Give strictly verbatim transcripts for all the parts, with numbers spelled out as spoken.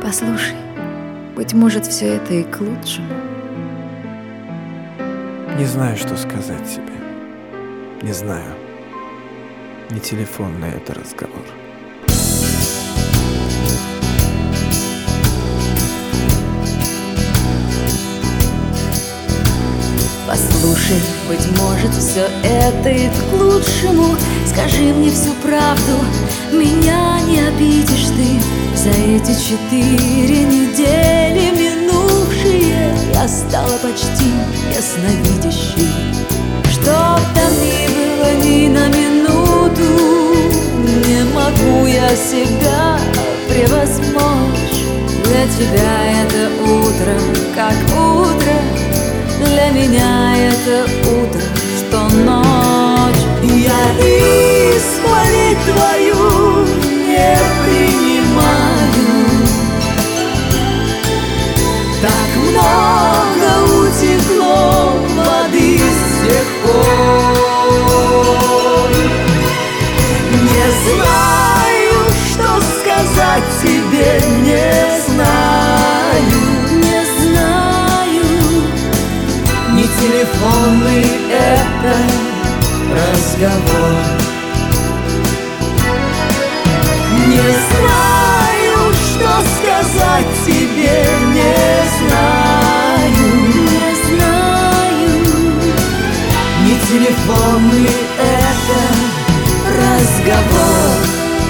Послушай, быть может, все это и к лучшему. Не знаю, что сказать тебе. Не знаю. Не телефонный это разговор. Послушай, быть может, все это и к лучшему. Скажи мне всю правду, меня не обидишь ты. За эти четыре недели минувшие я стала почти ясновидящей. Что там ни было ни на минуту, не могу я себя превозмочь. Для тебя это утро, как утро, для меня это утро, что ночь. Я исповедь твою не принимаю. Так много утекло воды с тех пор. Не знаю, что сказать тебе, не знаю. Не телефонный это разговор. Не знаю, что сказать тебе, не знаю. Не знаю. Не телефонный это разговор.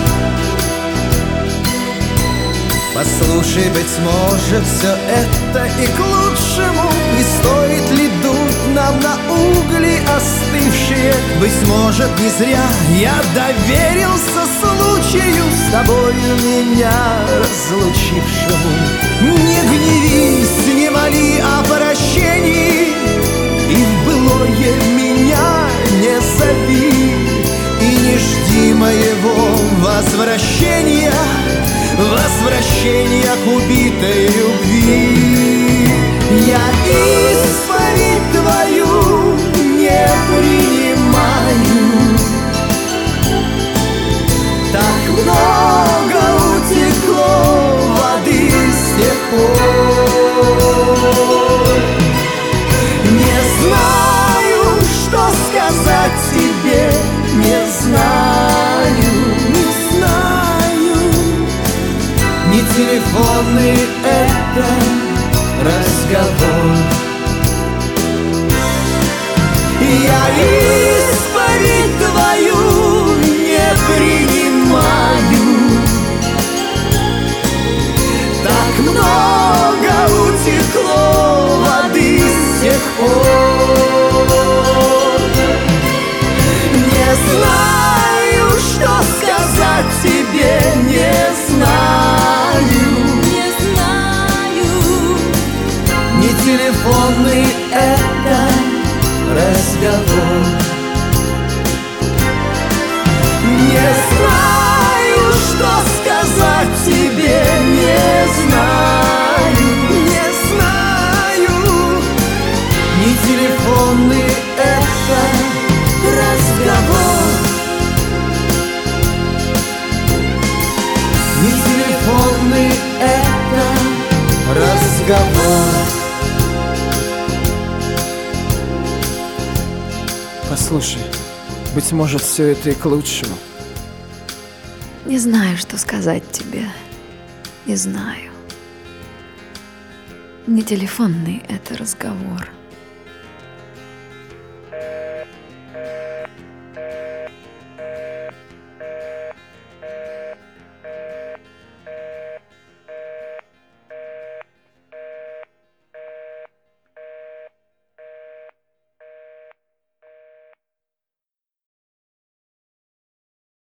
Послушай, быть может, все это и к лучшему. Не стоит ли дуть нам на угли остывшие? Быть может, не зря я доверился случаю, с тобою меня разлучившему. Не гневись, не моли о прощении, и в былое меня не зови. И не жди моего возвращения, возвращения к убитой любви. Я исповедь твою не принимаю. Так много утекло воды с тех пор. Не знаю, что сказать тебе, не знаю. Не телефонный это разговор. Я исповедь твою не принимаю. Так много утекло воды с тех пор. Не знаю, что сказать тебе, не знаю. Не телефонный это разговор. Не знаю, что сказать тебе, не знаю. Не знаю. Не телефонный это разговор. Не телефонный это разговор. Послушай, быть может, все это и к лучшему. Не знаю, что сказать тебе. Не знаю. Не телефонный это разговор.